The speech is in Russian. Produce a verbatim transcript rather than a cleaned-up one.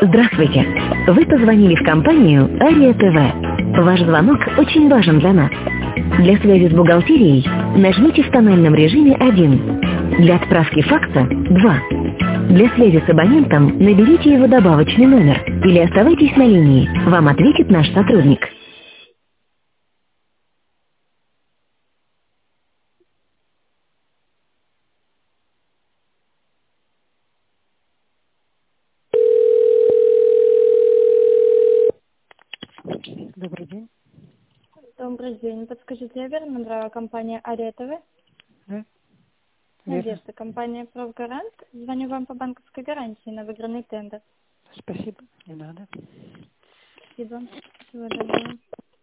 Здравствуйте! Вы позвонили в компанию Ария ТВ. Ваш звонок очень важен для нас. Для связи с бухгалтерией нажмите в тональном режиме один. Для отправки факса два. Для связи с абонентом наберите его добавочный номер или оставайтесь на линии. Вам ответит наш сотрудник. Добрый день. Добрый день. Подскажите, я верно набрала компания Ария ТВ? Да, верно. Надежда, компания «Профгарант». Звоню вам по банковской гарантии на выигранный тендер. Спасибо. Не надо. Спасибо. Всего доброго.